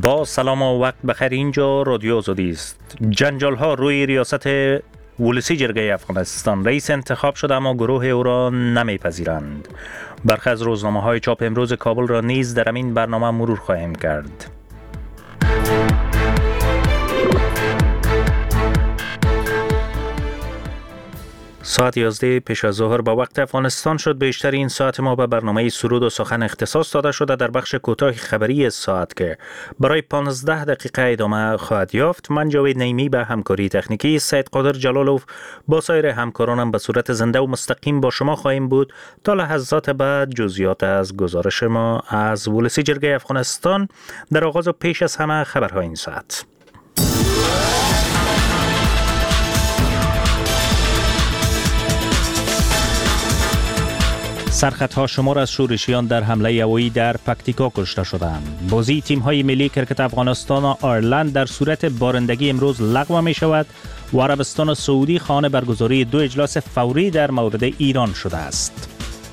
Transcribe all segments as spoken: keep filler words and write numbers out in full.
با سلام و وقت بخیر. اینجا رادیو آزادی است. جنجال ها روی ریاست ولسی جرگه افغانستان. رئیس انتخاب شده اما گروه او را نمیپذیرند. برخی از روزنامه های چاپ امروز کابل را نیز در این برنامه مرور خواهیم کرد. ساعت یازده پیش از ظهر با وقت افغانستان شد. بیشتر این ساعت ما به برنامه سرود و سخن اختصاص داده شده. در بخش کوتاه خبری ساعت که برای پانزده دقیقه ادامه خواهد یافت، من جاوید نعیمی به همکاری تکنیکی سید قادر جلالوف با سایر همکارانم به صورت زنده و مستقیم با شما خواهیم بود تا لحظات بعد جزئیات از گزارش ما از ولسی جرگه افغانستان. در آغاز و پیش از همه خبرهای این ساعت. سرخطها شمار از شورشیان در حمله هوایی در پکتیکا کشته شدند. بازی تیم‌های ملی کرکت افغانستان و آیرلند در صورت بارندگی امروز لغو می شود و عربستان سعودی خواهان برگزاری دو اجلاس فوری در مورد ایران شده است.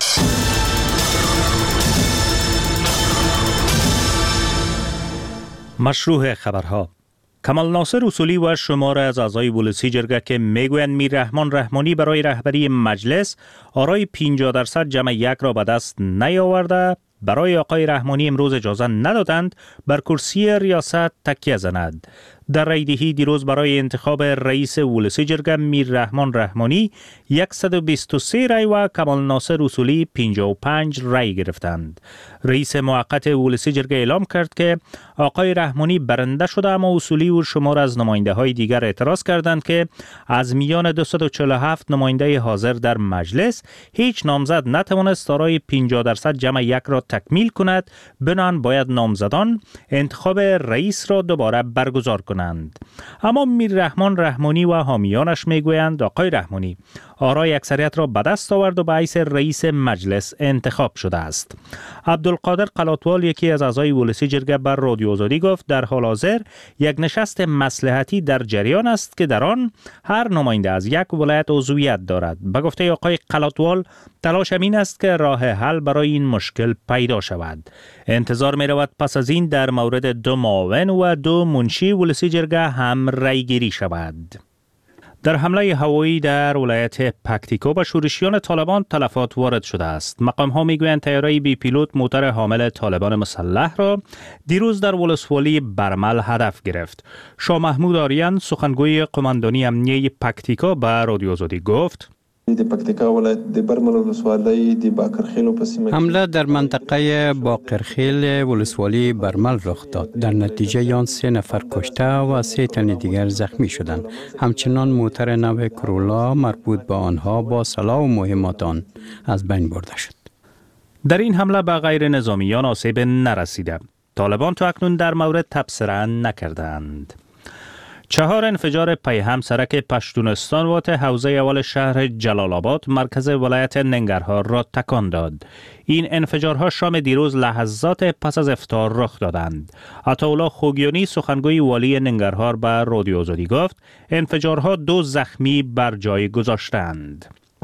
مشروع خبرها. کمال ناصر اصولی و شمار از اعضای ولسی جرگه که میگویند میر رحمان رحمانی برای رهبری مجلس آرای پنجاه درصد جمع یک را به دست نیاورده، برای آقای رحمانی امروز اجازه ندادند بر کرسی ریاست تکیه زند. در رایدهی دیروز برای انتخاب رئیس ولسی جرگه میر رحمان رحمانی صد و بیست و سه رای و کمال ناصر اصولی پنجاه و پنج رای گرفتند. رئیس موقت ولسی جرگه اعلام کرد که آقای رحمانی برنده شده، اما اصولی و شمار از نماینده های دیگر اعتراض کردند که از میان دویست و چهل و هفت نماینده حاضر در مجلس هیچ نامزد نتوانست آرای پنجاه درصد جمع یک را تکمیل کند، بنابراین باید نامزدان انتخاب رئیس را دوباره برگزار کنند. اما میر رحمان رحمانی و حامیانش میگویند آقای رحمانی آرای اکثریت را به دست آورد و به حیث رئیس مجلس انتخاب شده است. عبدالقادر قلاتوال، یکی از اعضای ولسی جرگه، بر رادیو آزادی گفت در حال حاضر یک نشست مصلحتی در جریان است که در آن هر نماینده از یک ولایت عضویت دارد. به گفته آقای قلاتوال تلاش این است که راه حل برای این مشکل پیدا شود. انتظار می رود پس از این در مورد دو معاون و دو منشی ولسی جرگه هم رای گیری شود. در حمله هوایی در ولایت پکتیکا به شورشیان طالبان تلفات وارد شده است. مقام ها میگویند طیاره بی پیلوت موتور حامل طالبان مسلح را دیروز در ولسوالی برمل هدف گرفت. شاه محمود آریان، سخنگوی قماندانی امنیه پکتیکا، به رادیو آزادی گفت حمله در منطقه باقرخیل ولسوالی برمل رخ داد. در نتیجه آن سه نفر کشته و سه تن دیگر زخمی شدند. همچنان موتور نو کرولا مربوط به آنها با سلاح و مهمات آن از بین برده شد. در این حمله به غیر نظامیان آسیب نرسیده. طالبان تا اکنون در مورد تبصره نکردند. چهار انفجار پیهم سرک پشتونستان واقع حوزه اول شهر جلال آباد مرکز ولایت ننگرهار را تکان داد. این انفجارها شام دیروز لحظات پس از افطار رخ دادند. عطاالله خوگیانی، سخنگوی والی ننگرهار، به رادیو آزادی گفت انفجارها دو زخمی بر جای گذاشتند.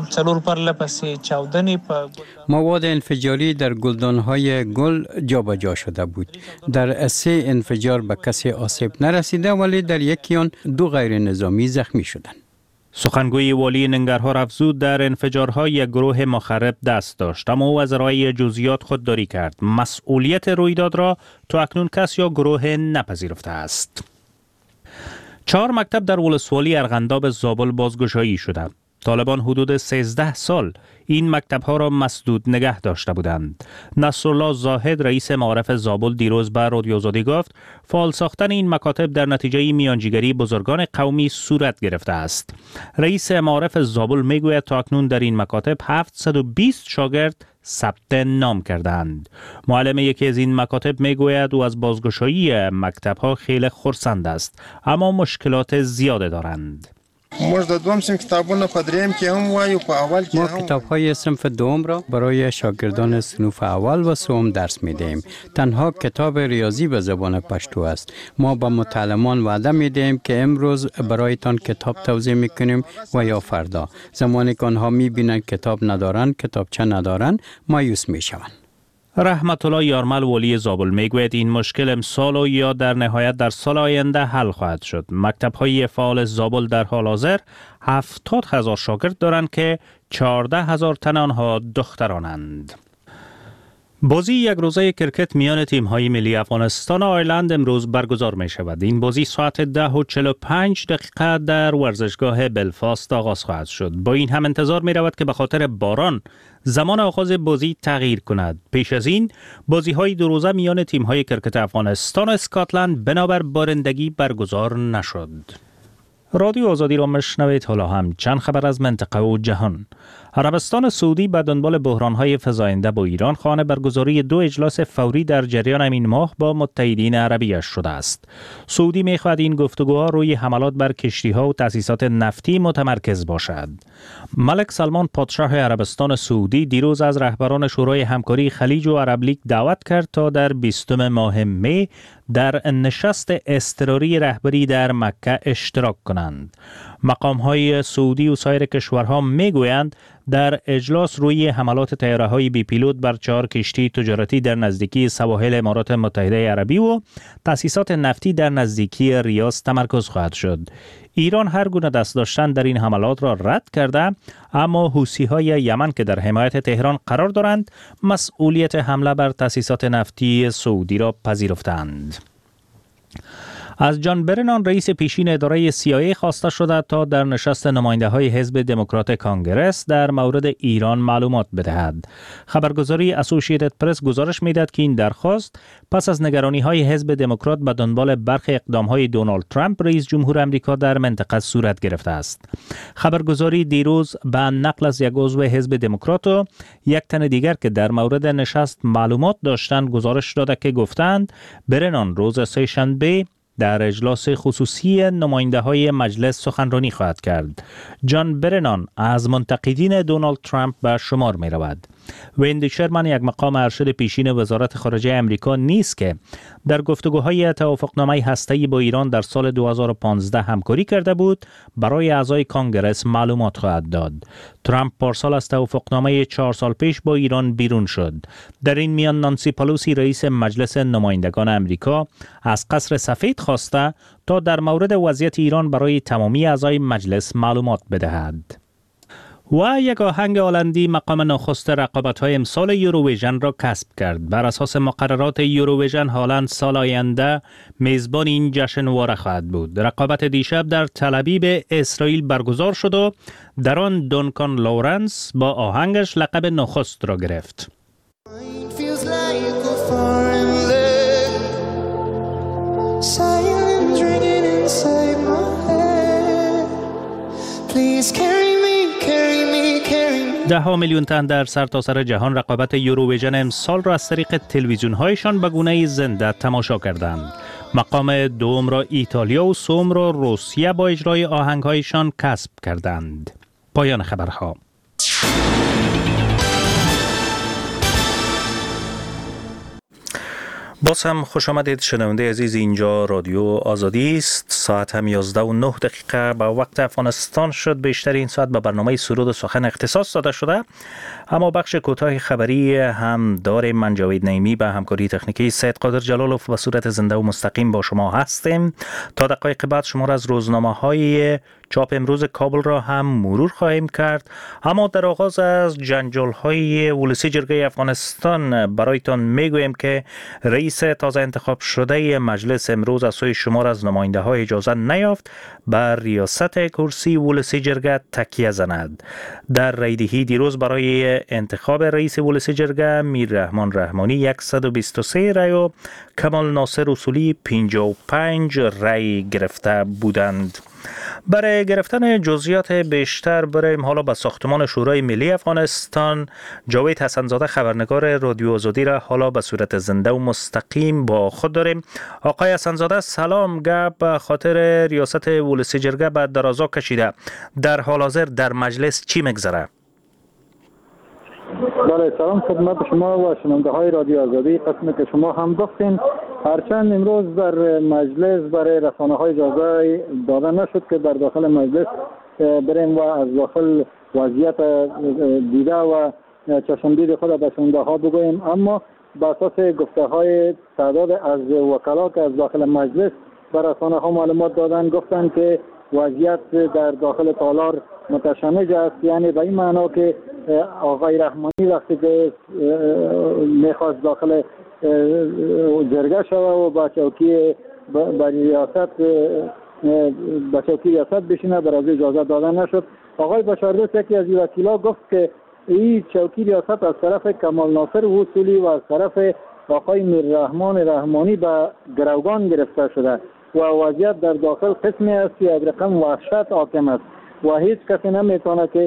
مواد انفجاری در گلدان‌های گل جابجا شده بود. در سه انفجار به کسی آسیب نرسیده، ولی در یکی آن دو غیر نظامی زخمی شدند. سخنگوی والی ننگرهار افزود در انفجارها یک گروه مخرب دست داشت، اما او از ارائه جزئیات خودداری کرد. مسئولیت رویداد را تا اکنون کس یا گروه نپذیرفته است. چهار مکتب در ولسوالی ارغنداب زابل بازگشایی شده. طالبان حدود سیزده سال این مکتب‌ها را مسدود نگه داشته بودند. نصرالله زاهد، رئیس معارف زابل، دیروز به رادیو آزادی گفت فعال ساختن این مکاتب در نتیجه میانجیگری بزرگان قومی صورت گرفته است. رئیس معارف زابل میگوید تا اکنون در این مکاتب هفتصد و بیست شاگرد ثبت نام کردند. معلم یکی از این مکاتب میگوید او از بازگشایی مکتب‌ها خیلی خرسند است، اما مشکلات زیاده دارند. ما کتاب‌های صنف دوم را برای شاگردان صنف اول و سوم درس می‌دهیم. تنها کتاب ریاضی به زبان پشتو است. ما به متعلمان وعده می‌دهیم که امروز برایتان کتاب توزیع می‌کنیم و یا فردا. زمانی که آنها می‌بینند کتاب ندارند، کتابچه ندارند، مایوس می‌شوند. رحمت الله یارمل والی زابل میگوید این مشکل امسال و یا در نهایت در سال آینده حل خواهد شد. مکتب های فعال زابل در حال حاضر هفتاد هزار شاگرد دارند که چهارده هزار تن آنها دخترانند. بازی یک روزه کرکت میان تیم های ملی افغانستان و آیرلند امروز برگزار می شود. این بازی ساعت ده و چهل و پنج دقیقه در ورزشگاه بلفاست آغاز خواهد شد. با این هم انتظار می رود که به خاطر باران زمان آغاز بازی تغییر کند. پیش از این بازی های دو روزه میان تیم های کرکت افغانستان و اسکاتلند بنابر بارندگی برگزار نشد. رادیو آزادی را مشنوید. حالا هم چند خبر از منطقه و جهان. عربستان سعودی به دنبال بحران‌های فزاینده با ایران خواهان برگزاری دو اجلاس فوری در جریان این ماه با متحدین عربیش شده است. سعودی می‌خواهد این گفتگوها روی حملات بر کشتی‌ها و تأسیسات نفتی متمرکز باشد. ملک سلمان پادشاه عربستان سعودی دیروز از رهبران شورای همکاری خلیج و عرب لیگ دعوت کرد تا در بیستم ماه می در نشست اضطراری رهبری در مکه اشتراک کنند. مقام‌های سعودی و سایر کشورها می‌گویند در اجلاس روی حملات طیاره‌های بی پیلوت بر چهار کشتی تجارتی در نزدیکی سواحل امارات متحده عربی و تأسیسات نفتی در نزدیکی ریاض تمرکز خواهد شد. ایران هر گونه دست داشتن در این حملات را رد کرده، اما حوثی‌های یمن که در حمایت تهران قرار دارند مسئولیت حمله بر تأسیسات نفتی سعودی را پذیرفتند. از جان برنان رئیس پیشین اداره سی آی ای خواسته شده تا در نشست نماینده های حزب دموکرات کانگرس در مورد ایران معلومات بدهد. خبرگزاری اسوسییتد پرس گزارش می‌دهد که این درخواست پس از نگرانی های حزب دموکرات به دنبال برخی اقدام های دونالد ترامپ رئیس جمهور آمریکا در منطقه صورت گرفته است. خبرگزاری دیروز به نقل از یک عضو حزب دموکرات و یک تن دیگر که در مورد نشست معلومات داشتند گزارش داده که گفتند برنان روز سه‌شنبه در اجلاس خصوصی نماینده های مجلس سخنرانی خواهد کرد. جان برنان از منتقدین دونالد ترامپ به شمار می رود. ویندی شرمن یک مقام ارشد پیشین وزارت خارجه امریکا نیست که در گفتگوهای توافقنامه هسته‌ای با ایران در سال دو هزار و پانزده همکاری کرده بود برای اعضای کانگرس معلومات خواهد داد. ترامپ پارسال از توافقنامه چهار سال پیش با ایران بیرون شد. در این میان نانسی پلوسی رئیس مجلس نمایندگان امریکا از قصر سفید خواسته تا در مورد وضعیت ایران برای تمامی اعضای مجلس معلومات بدهد. و یک آهنگ هلندی مقام نخست رقابت‌های امسال یوروویژن را کسب کرد. بر اساس مقررات یوروویژن هلند سال آینده میزبان این جشنواره خواهد بود. رقابت دیشب در تل‌آویو اسرائیل برگزار شد و در آن دونکان لورنس با آهنگش لقب نخست را گرفت. ده ها میلیون تن در سرتاسر سر جهان رقابت یوروویژن امسال را از طریق تلویزیون هایشان به گونه زنده تماشا کردند. مقام دوم را ایتالیا و سوم را روسیه با اجرای آهنگ هایشان کسب کردند. پایان خبرها. باز هم خوش آمدید شنونده عزیز، اینجا رادیو آزادی است. ساعت هم یازده و نه دقیقه به وقت افغانستان شد. بیشتر این ساعت به برنامه سرود و سخن اختصاص داده شده، اما بخش کوتاه خبری هم داریم. من جاوید نعیمی به همکاری تکنیکی سید قادر جلالوف به صورت زنده و مستقیم با شما هستیم. تا دقایق بعد شما را از روزنامه های چاپ امروز کابل را هم مرور خواهیم کرد، اما در آغاز از جنجال های ولسی جرگه افغانستان برایتان میگویم که رئیس تازه انتخاب شده مجلس امروز از سوی شمار از نماینده های اجازه نیافت بر ریاست کرسی ولسی جرگه تکیه زند. در رایدهی دیروز برای انتخاب رئیس ولسی جرگه میر رحمان رحمانی صد و بیست و سه رای و کمال ناصر اصولی پنجاه و پنج رای گرفته بودند. برای گرفتن جزئیات بیشتر بریم حالا به ساختمان شورای ملی افغانستان. جاوید حسن‌زاده خبرنگار رادیو آزادی را حالا به صورت زنده و مستقیم با خود داریم. آقای حسن‌زاده سلام. گپ به خاطر ریاست ولسی جرگه به درازا کشیده. در حال حاضر در مجلس چی میگذره؟ بله، سلام خدمت شما و شنونده های رادیو آزادی. قسمی که شما هم گفتین، هرچند امروز در مجلس برای رسانه های اجازه داده نشد که در داخل مجلس بریم و از داخل وضعیت دیده و چشمدید خود به شنونده ها بگوییم، اما بر اساس گفته های تعداد از وکلا که از داخل مجلس بر رسانه ها معلومات دادن، گفتن که وضعیت در داخل تالار متشنج است، یعنی به این معنا که آقای رحمانی وقتی که میخواست داخل جرگه شوه و با چوکی با ریاست با چوکی ریاست بشینه، برای اجازه دادن نشد. آقای بشاردوست یکی از وکیلا گفت که این چوکی ریاست از طرف کمال ناصر اصولی و از طرف آقای میررحمان رحمانی به گروگان گرفته شده و وضعیت در داخل قسمی است که یک رقم وحشت حاکم است و هیچ کسی نمیتونه که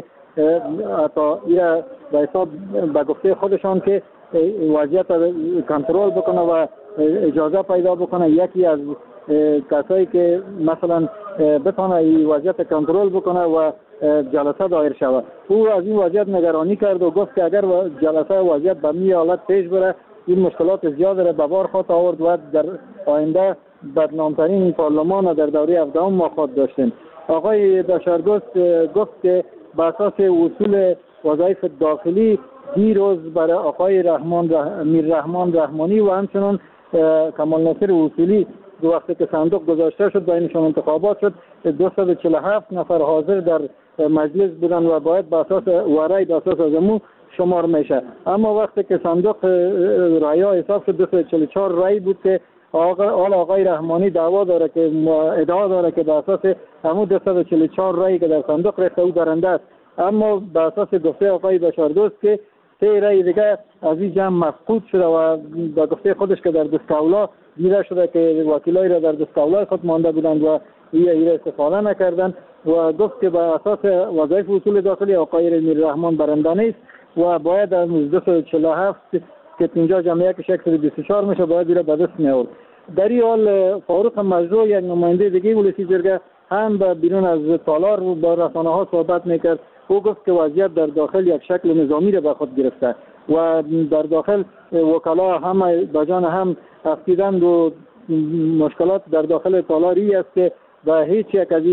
حتی ایره به حساب به گفته خودشان که وضعیت کنترل بکنه و اجازه پیدا بکنه. یکی از کسایی که مثلا بتونه این وضعیت کنترل بکنه و جلسه دایر شود، او از این وضعیت نگرانی کرد و گفت که اگر جلسه وضعیت به می حالت پیش بره این مشکلات زیاد را به بار خواهد آورد و در آینده بدنامترین پارلمان در دوره هفدهم ما خواهد داشتیم. آقای بشاردوست گفت که به اساس اصول وظایف داخلی دیروز برای آقای رحمان رح... میررحمان رحمانی و همچنان کمال ناصر اصولی دو وقتی که صندوق گذاشته شد بینشان انتخابات شد، دویست و چهل و هفت نفر حاضر در مجلس بودن و باید به اساس ورای به اساس ازمو شمار میشه. اما وقتی که صندوق رای ها حساب شد دویست و چهل و چهار رای بود که آقای آقای رحمانی دعوا داره که ادعا داره که به اساس همون دویست و چهل و چهار رای که در صندوق ریخته او برنده است. اما به اساس گفته آقای بشاردوست که سه رای دیگه از این جمع مفقود شده و به گفته خودش که در دستاولا دیده شده که وکیلای را در دستاولای خود مانده بودند و این ایره استفاده نکردند و گفت که به اساس وظایف اصول داخلی آقای میررحمان برنده نیست و باید از دویست و چهل و هفت که اینجا جمعیت صد و بیست و چهار میشه باید ایره به دست میآورد. در این حال فاروق مجروح یک نماینده دیگه ولسی جرگه هم به بیرون از تالار با رسانه ها صحبت میکرد. او گفت که وضعیت در داخل یک شکل نظامی را به خود گرفته و در داخل وکلا هم بجان هم افتیدند و مشکلات در داخل تالاری است که به هیچ یک از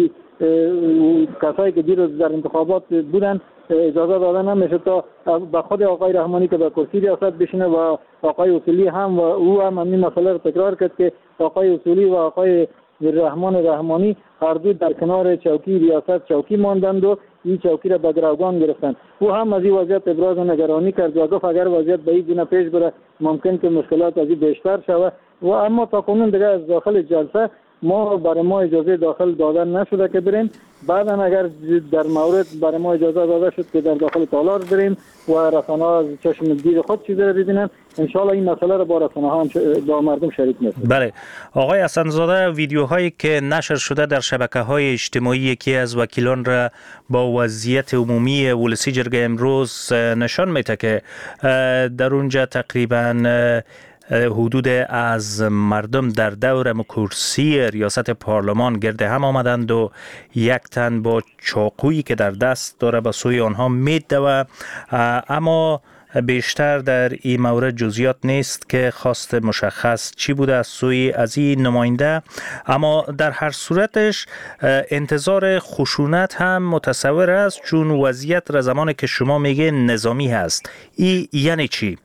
کسایی که دیروز در انتخابات بودن اجازه داده نمیشه تا به خود آقای رحمانی که به کرسی ریاست بشینه و آقای اصولی هم و او هم این مسئله رو تکرار کرد که آقای اصولی و آقای میررحمان رحمانی هر دو در کنار چوکی ریاست چوکی ماندند و این چوکی را به گروگان گرفتند. او هم از این وضعیت ابراز نگرانی کرد و گفت اگر وضعیت به این گونه پیش بره ممکن که مشکلات از این بیشتر شود و اما تا کنون دیگه از داخل جلسه ما برای ما اجازه داخل دادن نشده که بریم. بعدا اگر در مورد برای ما اجازه داده شد که در داخل تالار بریم و رسانه ها از چشم دید خود چیزی را ببینن، انشالله این مسئله را با رسانه ها هم با مردم شریک می‌کنیم. بله آقای حسن‌زاده، ویدیوهایی که نشر شده در شبکه‌های اجتماعی یکی از وکیلان را با وضعیت عمومی ولسی جرگه امروز نشان میده که در اونجا تقریباً حدود از مردم در دور کرسی ریاست پارلمان گرد هم آمدند و یک تن با چاقویی که در دست داره به سوی آنها میدوه، اما بیشتر در این مورد جزئیات نیست که خواست مشخص چی بوده از سوی از این نماینده. اما در هر صورتش انتظار خشونت هم متصور است چون وضعیت را زمانی که شما میگه نظامی هست. این یعنی چی؟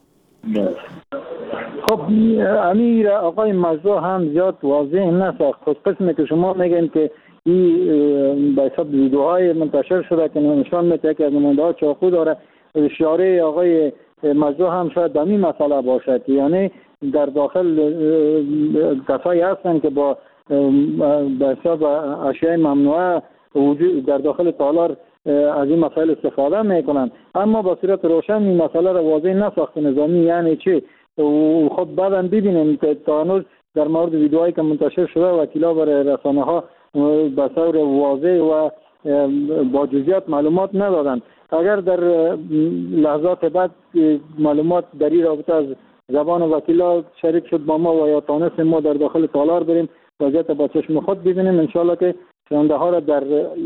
خب امیر آقای مجروح هم زیاد واضح نساخت. خود قسمی که شما میگن که این به حساب ویدیوهای منتشر شده که نشان میده که از نماینده ها چاقو داره، اشاره آقای مجروح هم شاید به این مسئله باشد، یعنی در داخل کسایی هستن که با به حساب اشیاء ممنوعه وجود در داخل تالار از این مسائل استفاده میکنن، اما با صورت روشن این مسئله را واضح نساخت نظامی یعنی چی. خب بعداً ببینیم که تا هنوز در مورد ویدیوهایی که منتشر شده وکیلا برای رسانه ها به طور واضح و با جزئیات معلومات ندادن. اگر در لحظات بعد معلومات در این رابطه از زبان وکیلا شریک شد با ما و یا تانستیم ما در داخل تالار بریم وضعیت با چشم خود ببینیم، انشالله که شنونده ها را در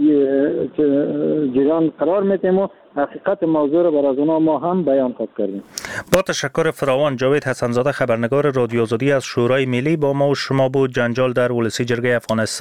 جریان قرار میتیم و حقیقت موضوع را برای اونا ما هم بیان خواهد کردیم. با تشکر فراوان. جاوید حسن‌زاده، خبرنگار رادیو آزادی از شورای ملی با ما و شما بود. جنجال در ولسی جرگه افغانستان